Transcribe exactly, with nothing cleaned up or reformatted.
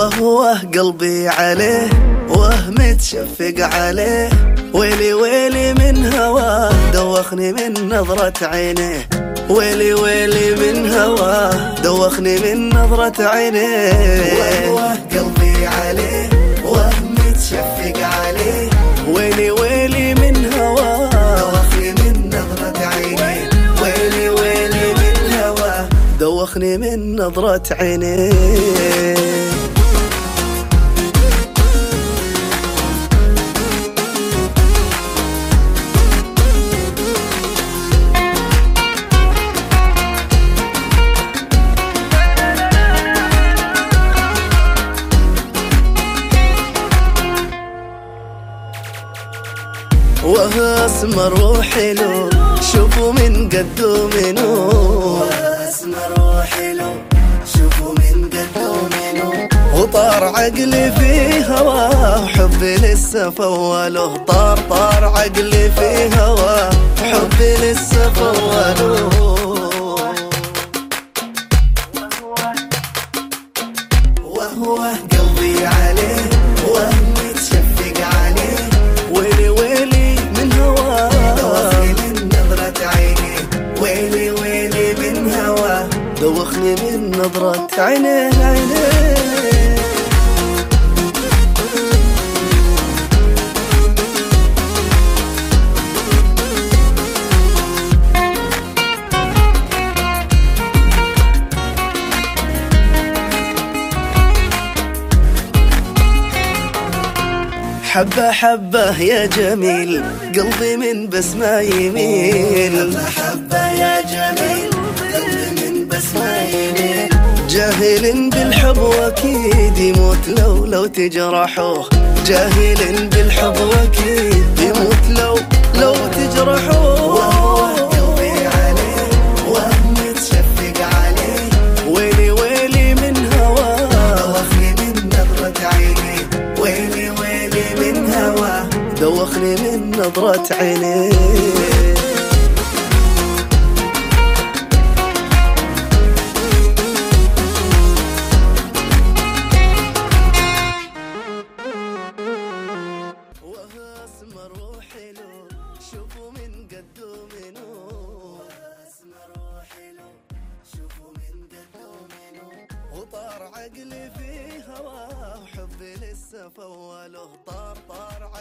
وهو قلبي عليه وه متشفق عليه، ويلي ويلي من هواه دوخني من نظرة عينيه، ويلي ويلي من هواه دوخني من نظرة عينيه. وهو قلبي عليه وه متشفق عليه، ويلي ويلي من هواه دوخني من نظرة عينيه، ويلي ويلي من هواه دوخني من نظرة عينيه. وهو اسمر وحلو شوفوا من قده منو، وهو اسمر وحلو شوفوا من قده منو، وطار عقلي في هواه حبي لسه فوله، طار طار عقلي في هواه حبي لسه فوله. وهو قلبي عليه وه متشفق عليه، ويلي ويلي من هواه دوخني من نظرة عينيه، ويلي ويلي من هواه دوخني من نظرة عينيه عينيه. حبة حبة يا جميل قلبي من بس ما يميل، حبة حبة يا جميل قلبي من بس ما يميل، جاهل بالحب واكيد يموت لو لو تجرحوه، جاهل بالحب واكيد يموت لو لو تجرحوه. وهو قلبي عليه وه متشفق عليه، ويلي ويلي من هواه دوخني من نظرة عينيه، ويلي ويلي من هواه دوخني من نظرة عينيه. وهو اسمر وحلو شوفوا من قده منو، وهو اسمر وحلو شوفوا من قده منو، وطار عقلي في هواه حبي لسه فوله، طار طار